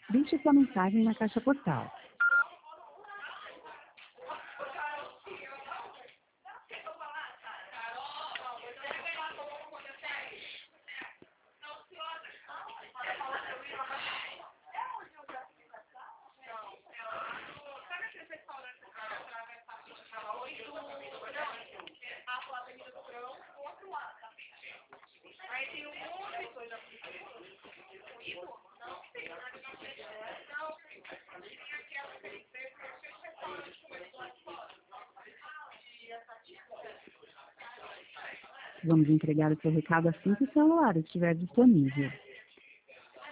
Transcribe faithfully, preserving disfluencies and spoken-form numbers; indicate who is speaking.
Speaker 1: Deixe sua mensagem na caixa postal. Vamos entregar o seu recado assim que o celular estiver disponível.